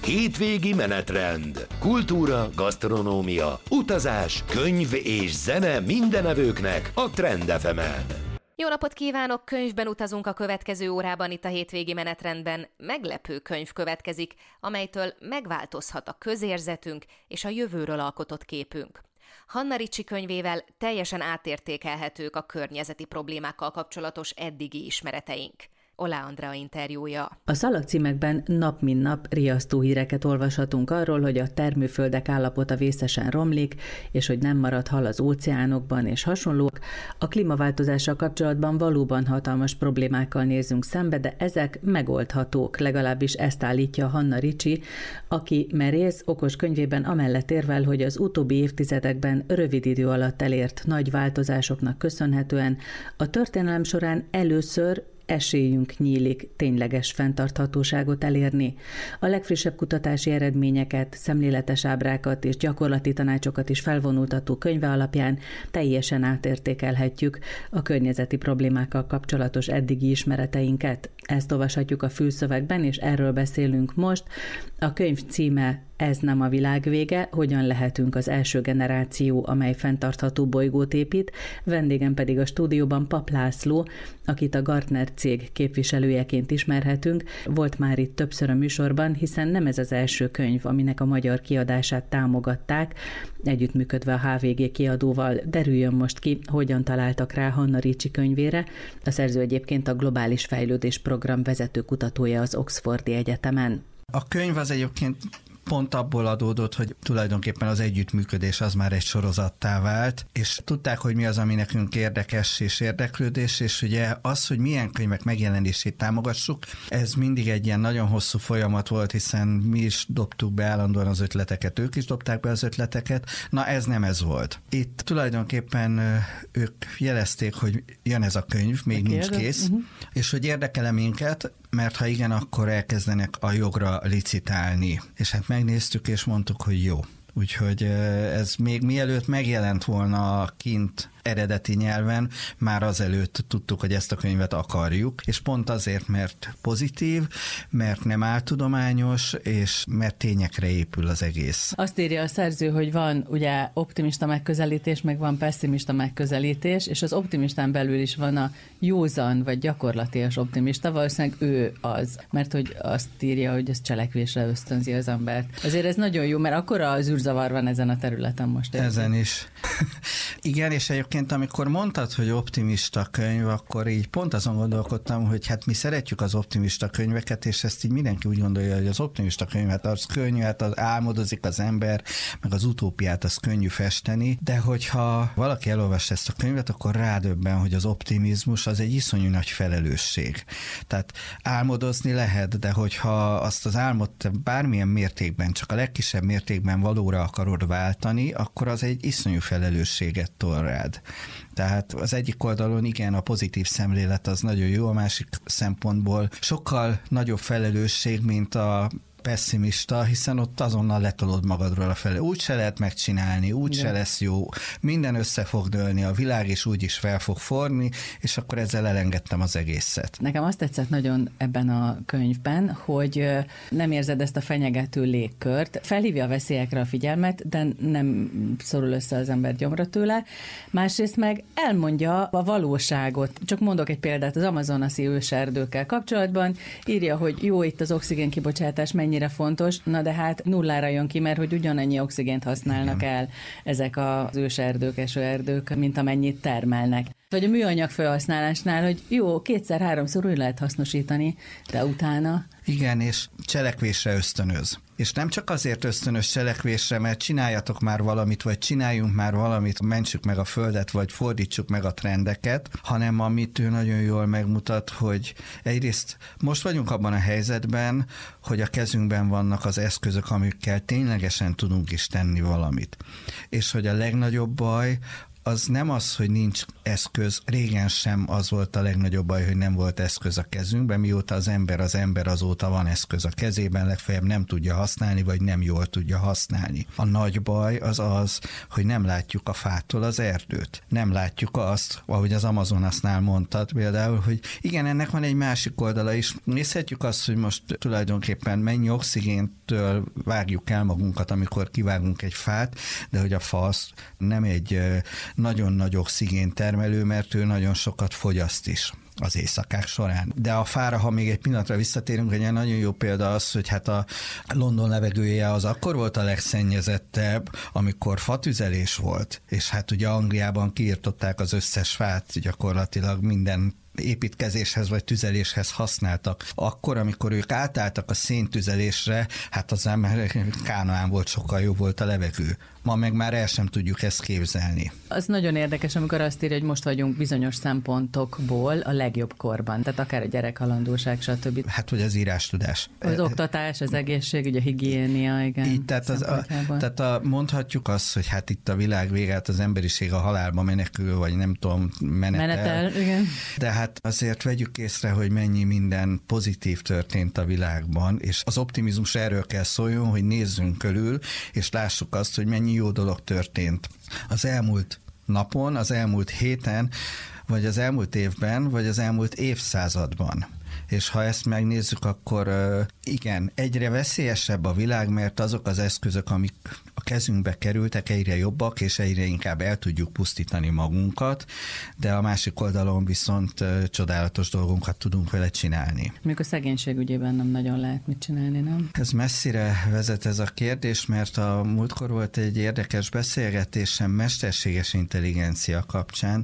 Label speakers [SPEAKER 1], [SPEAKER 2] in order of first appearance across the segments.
[SPEAKER 1] Hétvégi menetrend. Kultúra, gasztronómia, utazás, könyv és zene mindenevőknek a Trend FM-en.
[SPEAKER 2] Jó napot kívánok! Könyvben utazunk a következő órában itt a hétvégi menetrendben. Meglepő könyv következik, amelytől megváltozhat a közérzetünk és a jövőről alkotott képünk. Hanna Ricci könyvével teljesen átértékelhetők a környezeti problémákkal kapcsolatos eddigi ismereteink. Olá Andrea interjúja.
[SPEAKER 3] A szalagcímekben nap mint nap riasztó híreket olvashatunk arról, hogy a termőföldek állapota vészesen romlik, és hogy nem marad hal az óceánokban és hasonlók. A klímaváltozással kapcsolatban valóban hatalmas problémákkal nézünk szembe, de ezek megoldhatók, legalábbis ezt állítja Hanna Ricci, aki merész, okos könyvében amellett érvel, hogy az utóbbi évtizedekben rövid idő alatt elért nagy változásoknak köszönhetően a történelem során először esélyünk nyílik tényleges fenntarthatóságot elérni. A legfrissebb kutatási eredményeket, szemléletes ábrákat és gyakorlati tanácsokat is felvonultató könyve alapján teljesen átértékelhetjük a környezeti problémákkal kapcsolatos eddigi ismereteinket. Ezt olvashatjuk a fülszövegben, és erről beszélünk most. A könyv címe Ez nem a világ vége, hogyan lehetünk az első generáció, amely fenntartható bolygót épít. Vendégem pedig a stúdióban Papp László, akit a Gartner cég képviselőjeként ismerhetünk. Volt már itt többször a műsorban, hiszen nem ez az első könyv, aminek a magyar kiadását támogatták, együttműködve a HVG kiadóval. Derüljön most ki, hogyan találtak rá Hanna Ricci könyvére. A szerző egyébként a Globális Fejlődés Program vezető kutatója az Oxfordi Egyetemen.
[SPEAKER 4] A könyv az egyébként pont abból adódott, hogy tulajdonképpen az együttműködés az már egy sorozattá vált, és tudták, hogy mi az, ami nekünk érdekes és érdeklődés, és ugye az, hogy milyen könyvek megjelenését támogassuk, ez mindig egy ilyen nagyon hosszú folyamat volt, hiszen mi is dobtuk be állandóan az ötleteket, ők is dobták be az ötleteket, na ez nem ez volt. Itt tulajdonképpen ők jelezték, hogy jön ez a könyv, még nincs kész, és hogy érdekel-e minket, mert ha igen, akkor elkezdenek a jogra licitálni. És hát megnéztük, és mondtuk, hogy jó. Úgyhogy ez még mielőtt megjelent volna kint eredeti nyelven, már azelőtt tudtuk, hogy ezt a könyvet akarjuk, és pont azért, mert pozitív, mert nem áltudományos, és mert tényekre épül az egész.
[SPEAKER 3] Azt írja a szerző, hogy van ugye optimista megközelítés, meg van pesszimista megközelítés, és az optimistán belül is van a józan, vagy gyakorlatias optimista, valószínűleg ő az, mert hogy azt írja, hogy ez cselekvésre ösztönzi az embert. Azért ez nagyon jó, mert akkora az űrzavar van ezen a területen most.
[SPEAKER 4] Ezen is. Igen, és egyébként amikor mondtad, hogy optimista könyv, akkor így pont azon gondolkodtam, hogy hát mi szeretjük az optimista könyveket, és ezt így mindenki úgy gondolja, hogy az optimista könyvet az könnyű, hát az álmodozik az ember, meg az utópiát az könnyű festeni, de hogyha valaki elolvassa ezt a könyvet, akkor rádöbben, hogy az optimizmus az egy iszonyú nagy felelősség. Tehát álmodozni lehet, de hogyha azt az álmot bármilyen mértékben, csak a legkisebb mértékben valóra akarod váltani, akkor az egy iszonyú felelősséget tol rád. Tehát az egyik oldalon igen, a pozitív szemlélet az nagyon jó, a másik szempontból sokkal nagyobb felelősség, mint a pesszimista, hiszen ott azonnal letolod magadról a felé. Úgy se lehet megcsinálni, úgy se lesz jó, minden össze fog dőlni, a világ is úgy is fel fog forni, és akkor ezzel elengedtem az egészet.
[SPEAKER 3] Nekem azt tetszett nagyon ebben a könyvben, hogy nem érzed ezt a fenyegető légkört, felhívja a veszélyekre a figyelmet, de nem szorul össze az ember gyomra tőle. Másrészt meg elmondja a valóságot. Csak mondok egy példát az amazonasi őserdőkkel kapcsolatban. Írja, hogy jó, itt az oxigén kibocsátás mennyire fontos, na de hát nullára jön ki, mert hogy ugyanannyi oxigént használnak el ezek az őserdők, esőerdők, mint amennyit termelnek. Vagy a műanyag felhasználásnál, hogy jó, 2-3-szor úgy lehet hasznosítani, de utána...
[SPEAKER 4] Igen, és cselekvésre ösztönöz. És nem csak azért ösztönös cselekvésre, mert csináljatok már valamit, vagy csináljunk már valamit, mentsük meg a földet, vagy fordítsuk meg a trendeket, hanem amit ő nagyon jól megmutat, hogy egyrészt most vagyunk abban a helyzetben, hogy a kezünkben vannak az eszközök, amikkel ténylegesen tudunk is tenni valamit. És hogy a legnagyobb baj, az nem az, hogy nincs eszköz, régen sem az volt a legnagyobb baj, hogy nem volt eszköz a kezünkben, mióta az ember, azóta van eszköz a kezében, legfeljebb nem tudja használni, vagy nem jól tudja használni. A nagy baj az, hogy nem látjuk a fától az erdőt. Nem látjuk azt, ahogy az Amazonasnál mondtad például, hogy igen, ennek van egy másik oldala is. Nézhetjük azt, hogy most tulajdonképpen mennyi oxigéntől vágjuk el magunkat, amikor kivágunk egy fát, de hogy a fa az nem egy nagyon nagy oxigén termelő, mert ő nagyon sokat fogyaszt is az éjszakák során. De a fára, ha még egy pillanatra visszatérünk, egy nagyon jó példa az, hogy hát a London levegője az akkor volt a legszennyezettebb, amikor fatüzelés volt, és hát ugye Angliában kiirtották az összes fát, gyakorlatilag minden építkezéshez vagy tüzeléshez használtak. Akkor, amikor ők átálltak a széntüzelésre, hát az ember Kánaán volt, sokkal jobb volt a levegő. Ma meg már el sem tudjuk ezt képzelni.
[SPEAKER 3] Az nagyon érdekes, amikor azt írja, hogy most vagyunk bizonyos szempontokból a legjobb korban, tehát akár a gyerekhalandóság, stb.
[SPEAKER 4] Hát, hogy az írástudás.
[SPEAKER 3] Az oktatás, az egészség, ugye a higiénia, igen.
[SPEAKER 4] Így, tehát mondhatjuk azt, hogy hát itt a világ végét az emberiség a halálba menekül, vagy nem tudom, menetel. Igen. De hát azért vegyük észre, hogy mennyi minden pozitív történt a világban, és az optimizmus erről kell szóljon, hogy nézzünk körül, és lássuk azt, hogy mennyi jó dolog történt az elmúlt napon, az elmúlt héten, vagy az elmúlt évben, vagy az elmúlt évszázadban. És ha ezt megnézzük, akkor igen, egyre veszélyesebb a világ, mert azok az eszközök, amik a kezünkbe kerültek, egyre jobbak, és egyre inkább el tudjuk pusztítani magunkat, de a másik oldalon viszont csodálatos dolgunkat tudunk vele csinálni.
[SPEAKER 3] Még a szegénység ügyében nem nagyon lehet mit csinálni, nem?
[SPEAKER 4] Ez messzire vezet ez a kérdés, mert a múltkor volt egy érdekes beszélgetésem mesterséges intelligencia kapcsán,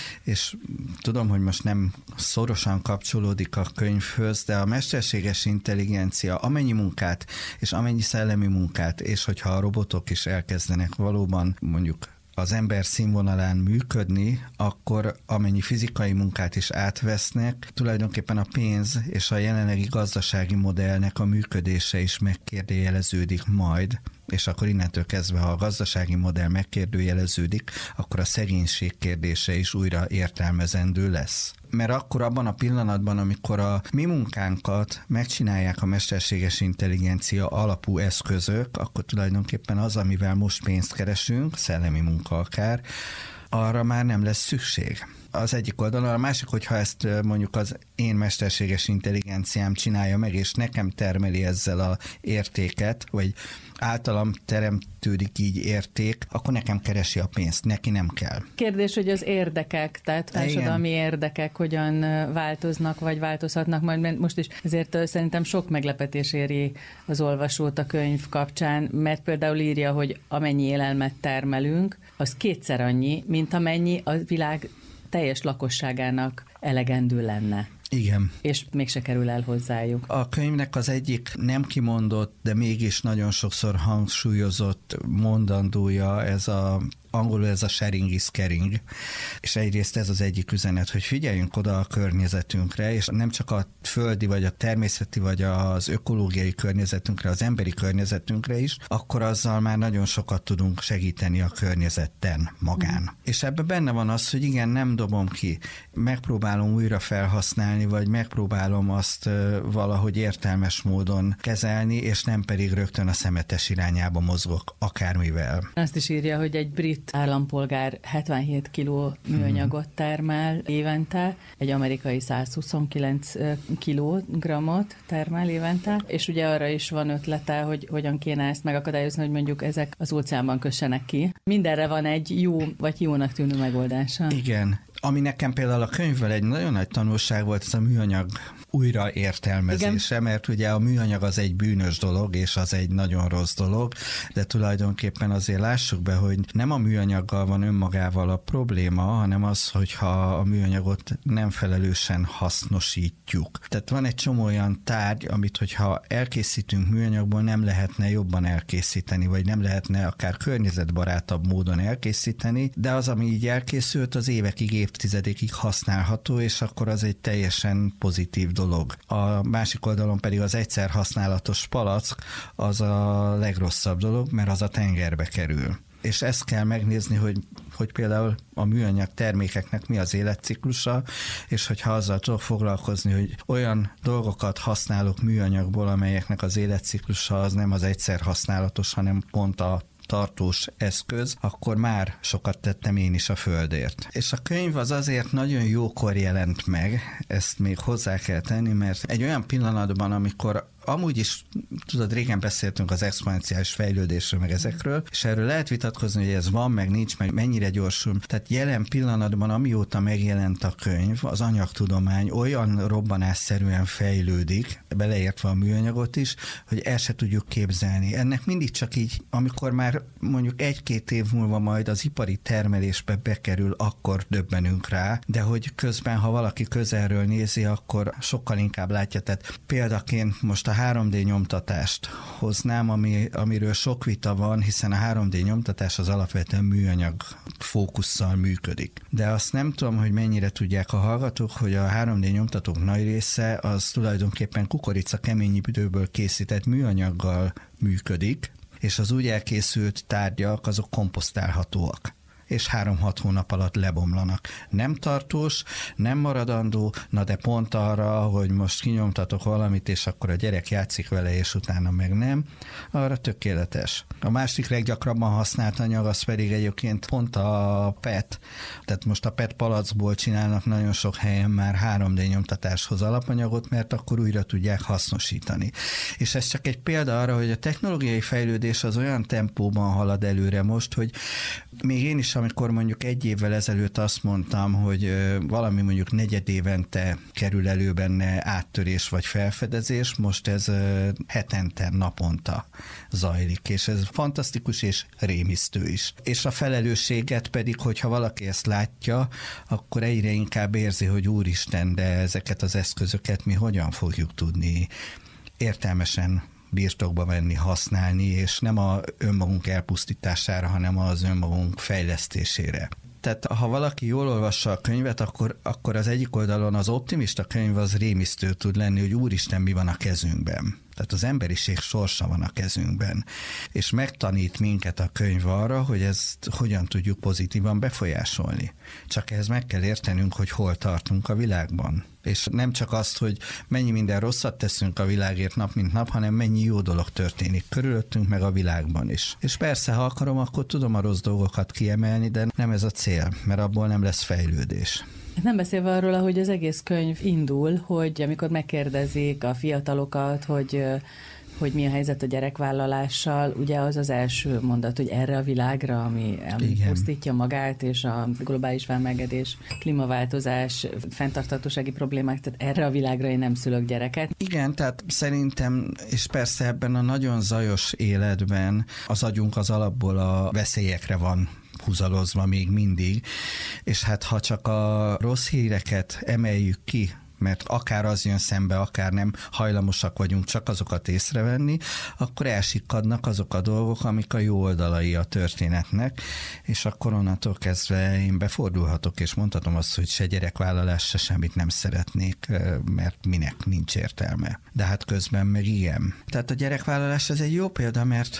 [SPEAKER 4] és tudom, hogy most nem szorosan kapcsolódik a könyvhöz, de a mesterséges intelligencia amennyi munkát, és amennyi szellemi munkát, és hogyha a robotok is elkezdenek valóban mondjuk az ember színvonalán működni, akkor amennyi fizikai munkát is átvesznek, tulajdonképpen a pénz és a jelenlegi gazdasági modellnek a működése is megkérdőjeleződik majd, és akkor innentől kezdve, ha a gazdasági modell megkérdőjeleződik, akkor a szegénység kérdése is újra értelmezendő lesz. Mert akkor abban a pillanatban, amikor a mi munkánkat megcsinálják a mesterséges intelligencia alapú eszközök, akkor tulajdonképpen az, amivel most pénzt keresünk, szellemi munka akár, arra már nem lesz szükség. Az egyik oldalon, a másik, hogyha ezt mondjuk az én mesterséges intelligenciám csinálja meg, és nekem termeli ezzel a értéket, vagy általam teremtődik így érték, akkor nekem keresi a pénzt, neki nem kell.
[SPEAKER 3] Kérdés, hogy az érdekek, tehát társadalmi érdekek hogyan változnak, vagy változhatnak majd most is. Ezért szerintem sok meglepetés éri az olvasót a könyv kapcsán, mert például írja, hogy amennyi élelmet termelünk, az kétszer annyi, mint amennyi a világ teljes lakosságának elegendő lenne.
[SPEAKER 4] Igen.
[SPEAKER 3] És mégse kerül el hozzájuk.
[SPEAKER 4] A könyvnek az egyik nem kimondott, de mégis nagyon sokszor hangsúlyozott mondandója, angolul ez a sharing is caring, és egyrészt ez az egyik üzenet, hogy figyeljünk oda a környezetünkre, és nem csak a földi, vagy a természeti, vagy az ökológiai környezetünkre, az emberi környezetünkre is, akkor azzal már nagyon sokat tudunk segíteni a környezetten magán. És ebben benne van az, hogy igen, nem dobom ki, megpróbálom újra felhasználni, vagy megpróbálom azt valahogy értelmes módon kezelni, és nem pedig rögtön a szemetes irányába mozgok akármivel.
[SPEAKER 3] Azt is írja, hogy egy brit állampolgár 77 kiló műanyagot termel évente, egy amerikai 129 kilogrammot termel évente, és ugye arra is van ötlete, hogy hogyan kéne ezt megakadályozni, hogy mondjuk ezek az óceánban kössenek ki. Mindenre van egy jó, vagy jónak tűnő megoldása.
[SPEAKER 4] Igen. Ami nekem például a könyvvel egy nagyon nagy tanulság volt, ez a műanyag újraértelmezése, mert ugye a műanyag az egy bűnös dolog, és az egy nagyon rossz dolog, de tulajdonképpen azért lássuk be, hogy nem a műanyaggal van önmagával a probléma, hanem az, hogyha a műanyagot nem felelősen hasznosítjuk. Tehát van egy csomó olyan tárgy, amit hogyha elkészítünk műanyagból, nem lehetne jobban elkészíteni, vagy nem lehetne akár környezetbarátabb módon elkészíteni, de az, ami így elkészült, az évekig, évtizedekig használható, és akkor az egy teljesen pozitív dolog. A másik oldalon pedig az egyszer használatos palack az a legrosszabb dolog, mert az a tengerbe kerül. és ezt kell megnézni, hogy például a műanyag termékeknek mi az életciklusa, és hogyha azzal tudok foglalkozni, hogy olyan dolgokat használok műanyagból, amelyeknek az életciklusa az nem az egyszer használatos, hanem pont a tartós eszköz, akkor már sokat tettem én is a Földért. És a könyv az azért nagyon jókor jelent meg, ezt még hozzá kell tenni, mert egy olyan pillanatban, amikor amúgy is, tudod, régen beszéltünk az exponenciális fejlődésről, meg ezekről, és erről lehet vitatkozni, hogy ez van, meg nincs, meg mennyire gyorsul. Tehát jelen pillanatban, amióta megjelent a könyv, az anyagtudomány olyan robbanásszerűen fejlődik, beleértve a műanyagot is, hogy el se tudjuk képzelni. Ennek mindig csak így, amikor már mondjuk 1-2 év múlva majd az ipari termelésbe bekerül, akkor döbbenünk rá, de hogy közben, ha valaki közelről nézi, akkor sokkal inkább látja. Tehát példaként most a 3D nyomtatást hoznám, amiről sok vita van, hiszen a 3D nyomtatás az alapvetően műanyag fókusszal működik. De azt nem tudom, hogy mennyire tudják a hallgatók, hogy a 3D nyomtatók nagy része az tulajdonképpen kukorica keményítőből készített műanyaggal működik, és az úgy elkészült tárgyak azok komposztálhatóak, és 3-6 hónap alatt lebomlanak. Nem tartós, nem maradandó, na de pont arra, hogy most kinyomtatok valamit, és akkor a gyerek játszik vele, és utána meg nem, arra tökéletes. A másik leggyakrabban használt anyag az pedig egyébként pont a PET. Tehát most a PET palackból csinálnak nagyon sok helyen már 3D nyomtatáshoz alapanyagot, mert akkor újra tudják hasznosítani. És ez csak egy példa arra, hogy a technológiai fejlődés az olyan tempóban halad előre most, hogy még én is, amikor mondjuk 1 évvel ezelőtt azt mondtam, hogy valami mondjuk 4 évente kerül elő benne áttörés vagy felfedezés, most ez hetente, naponta zajlik, és ez fantasztikus és rémisztő is. És a felelősséget pedig, hogyha valaki ezt látja, akkor egyre inkább érzi, hogy úristen, de ezeket az eszközöket mi hogyan fogjuk tudni értelmesen birtokba venni, használni, és nem a önmagunk elpusztítására, hanem az önmagunk fejlesztésére. Tehát ha valaki jól olvassa a könyvet, akkor az egyik oldalon az optimista könyv az rémisztő tud lenni, hogy úristen, mi van a kezünkben. Tehát az emberiség sorsa van a kezünkben. És megtanít minket a könyv arra, hogy ezt hogyan tudjuk pozitívan befolyásolni. Csak ehhez meg kell értenünk, hogy hol tartunk a világban. És nem csak azt, hogy mennyi minden rosszat teszünk a világért nap mint nap, hanem mennyi jó dolog történik körülöttünk, meg a világban is. És persze, ha akarom, akkor tudom a rossz dolgokat kiemelni, de nem ez a cél, mert abból nem lesz fejlődés.
[SPEAKER 3] Nem beszélve arról, ahogy az egész könyv indul, hogy amikor megkérdezik a fiatalokat, hogy mi a helyzet a gyerekvállalással, ugye az az első mondat, hogy erre a világra, ami pusztítja magát, és a globális felmelegedés, klímaváltozás, fenntarthatósági problémák, tehát erre a világra én nem szülök gyereket.
[SPEAKER 4] Igen, tehát szerintem, és persze ebben a nagyon zajos életben az agyunk az alapból a veszélyekre van húzalozva még mindig, és hát ha csak a rossz híreket emeljük ki, mert akár az jön szembe, akár nem, hajlamosak vagyunk csak azokat észrevenni, akkor elsikkadnak azok a dolgok, amik a jó oldalai a történetnek, és akkor onnantól kezdve én befordulhatok, és mondhatom azt, hogy se gyerekvállalás, se semmit nem szeretnék, mert minek nincs értelme. De hát közben meg igen. Tehát a gyerekvállalás ez egy jó példa, mert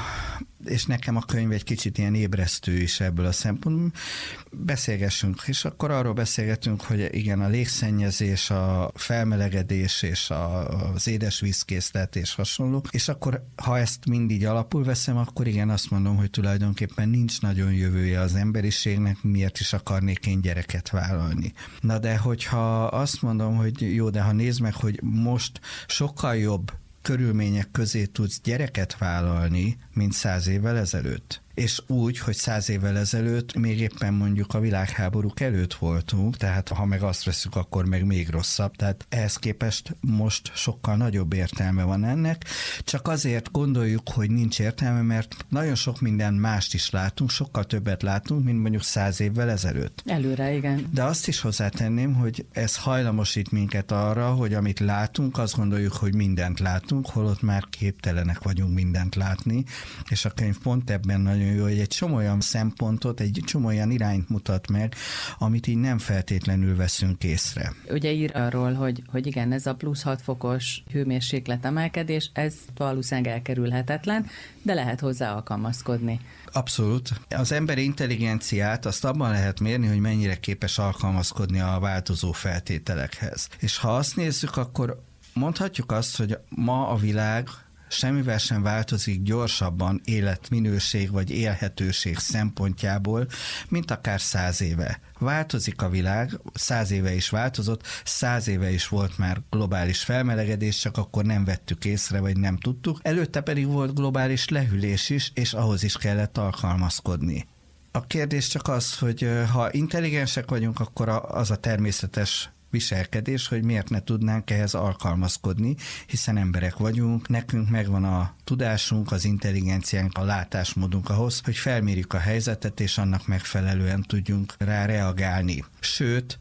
[SPEAKER 4] és nekem a könyv egy kicsit ilyen ébresztő is ebből a szempontból, beszélgessünk, és akkor arról beszélgetünk, hogy igen, a légszennyezés, a felmelegedés és az édesvízkészlet és hasonlók, és akkor, ha ezt mindig alapul veszem, akkor igen, azt mondom, hogy tulajdonképpen nincs nagyon jövője az emberiségnek, miért is akarnék én gyereket vállalni. Na de hogyha azt mondom, hogy jó, de ha nézd meg, hogy most sokkal jobb körülmények közé tudsz gyereket vállalni, mint 100 évvel ezelőtt. És úgy, hogy 100 évvel ezelőtt még éppen mondjuk a világháborúk előtt voltunk, tehát ha meg azt veszük, akkor meg még rosszabb. Tehát ehhez képest most sokkal nagyobb értelme van ennek. Csak azért gondoljuk, hogy nincs értelme, mert nagyon sok minden mást is látunk, sokkal többet látunk, mint mondjuk 100 évvel ezelőtt.
[SPEAKER 3] Előre, igen.
[SPEAKER 4] De azt is hozzátenném, hogy ez hajlamosít minket arra, hogy amit látunk, azt gondoljuk, hogy mindent látunk, holott már képtelenek vagyunk mindent látni, és a könyv pont ebben nagyon nagyon jó, hogy egy csomó olyan szempontot, egy csomó olyan irányt mutat meg, amit így nem feltétlenül veszünk észre.
[SPEAKER 3] Ugye ír arról, hogy igen, ez a plusz 6 fokos hőmérséklet emelkedés, ez valószínűleg elkerülhetetlen, de lehet hozzá alkalmazkodni.
[SPEAKER 4] Abszolút. Az emberi intelligenciát azt abban lehet mérni, hogy mennyire képes alkalmazkodni a változó feltételekhez. És ha azt nézzük, akkor mondhatjuk azt, hogy ma a világ semmivel sem változik gyorsabban életminőség vagy élhetőség szempontjából, mint akár 100 éve. Változik a világ, 100 éve is változott, 100 éve is volt már globális felmelegedés, csak akkor nem vettük észre, vagy nem tudtuk. Előtte pedig volt globális lehűlés is, és ahhoz is kellett alkalmazkodni. A kérdés csak az, hogy ha intelligensek vagyunk, akkor az a természetes viselkedés, hogy miért ne tudnánk ehhez alkalmazkodni, hiszen emberek vagyunk, nekünk megvan a tudásunk, az intelligenciánk, a látásmódunk ahhoz, hogy felmérjük a helyzetet, és annak megfelelően tudjunk rá reagálni. Sőt,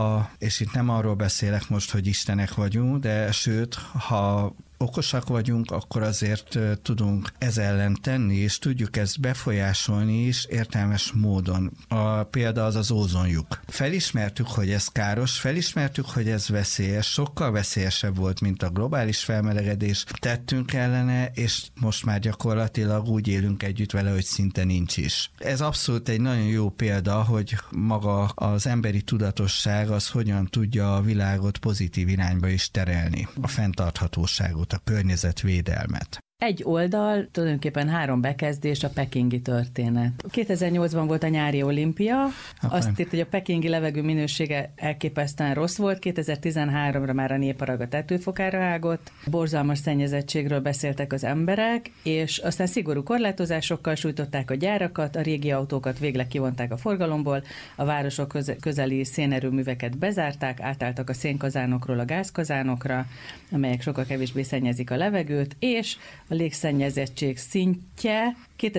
[SPEAKER 4] és itt nem arról beszélek most, hogy istenek vagyunk, de sőt, ha okosak vagyunk, akkor azért tudunk ez ellen tenni, és tudjuk ezt befolyásolni is értelmes módon. A példa az ózonlyuk. Felismertük, hogy ez káros, felismertük, hogy ez veszélyes, sokkal veszélyesebb volt, mint a globális felmelegedés. Tettünk ellene, és most már gyakorlatilag úgy élünk együtt vele, hogy szinte nincs is. Ez abszolút egy nagyon jó példa, hogy maga az emberi tudatosság az hogyan tudja a világot pozitív irányba is terelni, a fenntarthatóságot, a környezetvédelmet.
[SPEAKER 3] Egy oldal, tulajdonképpen 3 bekezdés, a pekingi történet. 2008-ban volt a nyári olimpia, azt írt, hogy a pekingi levegő minősége elképesztően rossz volt, 2013-ra már a néparag a tetőfokára ágott, borzalmas szennyezettségről beszéltek az emberek, és aztán szigorú korlátozásokkal sújtották a gyárakat, a régi autókat végleg kivonták a forgalomból, a városok közeli szénerőműveket bezárták, átálltak a szénkazánokról a gázkazánokra, amelyek sokkal kevésbé szennyezik a levegőt, és a légszennyezettség szintje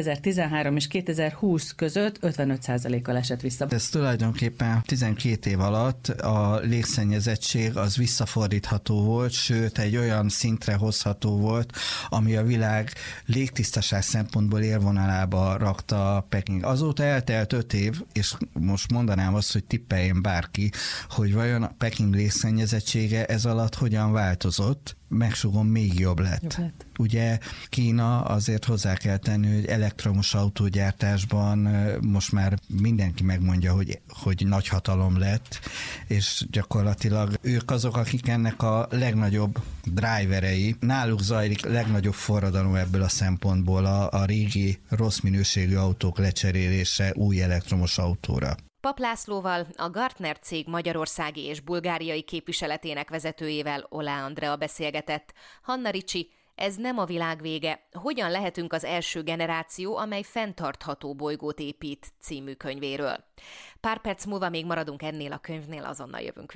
[SPEAKER 3] 2013 és 2020 között 55%-kal esett vissza.
[SPEAKER 4] Ez tulajdonképpen 12 év alatt a légszennyezettség az visszafordítható volt, sőt egy olyan szintre hozható volt, ami a világ légtisztaság szempontból élvonalába rakta Peking. Azóta eltelt 5 év, és most mondanám azt, hogy tippeljen bárki, hogy vajon a Peking légszennyezettsége ez alatt hogyan változott, megsugom, még jobb lett. Ugye Kína, azért hozzá kell tenni, hogy elektromos autógyártásban most már mindenki megmondja, hogy nagy hatalom lett, és gyakorlatilag ők azok, akik ennek a legnagyobb driverei. Náluk zajlik legnagyobb forradalom ebből a szempontból a régi rossz minőségű autók lecserélése új elektromos autóra.
[SPEAKER 2] Papp Lászlóval, a Gartner cég magyarországi és bulgáriai képviseletének vezetőjével, Oláh Andrea beszélgetett. Hanna Ricsi, ez nem a világ vége. Hogyan lehetünk az első generáció, amely fenntartható bolygót épít című könyvéről. Pár perc múlva még maradunk ennél a könyvnél, azonnal jövünk.